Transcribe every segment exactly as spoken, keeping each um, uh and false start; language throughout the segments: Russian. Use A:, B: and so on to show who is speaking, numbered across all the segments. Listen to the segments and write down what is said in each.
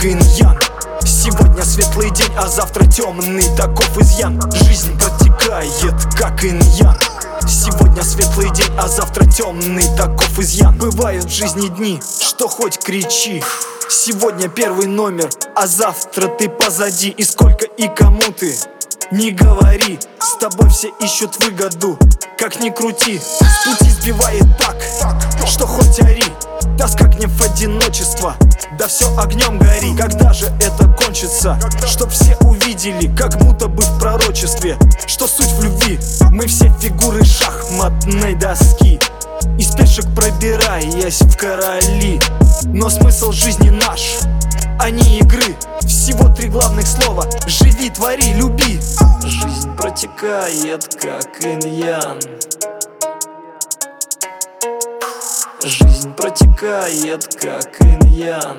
A: как инь-ян. Сегодня светлый день, а завтра темный, таков изъян. Жизнь протекает, как инь-ян. Сегодня светлый день, а завтра темный, таков изъян. Бывают в жизни дни, что хоть кричи. Сегодня первый номер, а завтра ты позади. И сколько и кому ты не говори, с тобой все ищут выгоду. Как ни крути, с пути сбивает так, что хоть ори. Тоска, гнев, одиночество, да все огнем гори. Когда же это кончится, чтоб все увидели, как будто бы в пророчестве, что суть в любви. Мы все фигуры шахматной доски, из пешек пробираясь в короли. Но смысл жизни наш, а не игры. Всего три главных слова: живи, твори, люби. Жизнь протекает, как инь-ян. Жизнь протекает, как инь-ян.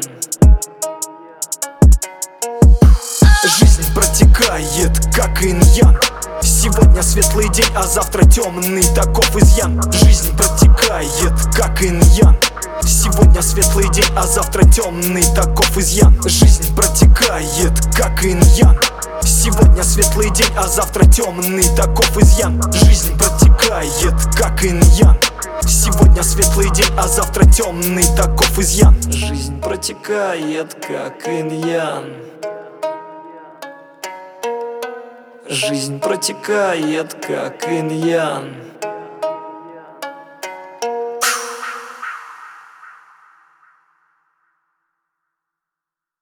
A: Жизнь протекает, как инь-ян. Сегодня светлый день, а завтра темный, таков изъян. Жизнь протекает, как инь-ян. Сегодня светлый день, а завтра темный, таков изъян. Жизнь протекает, как инь-ян. Сегодня светлый день, а завтра темный, таков изъян. Жизнь протекает, как инь-ян. Сегодня светлый день, а завтра темный, таков изъян. Жизнь протекает, как инь-ян. Жизнь протекает, как инь-ян.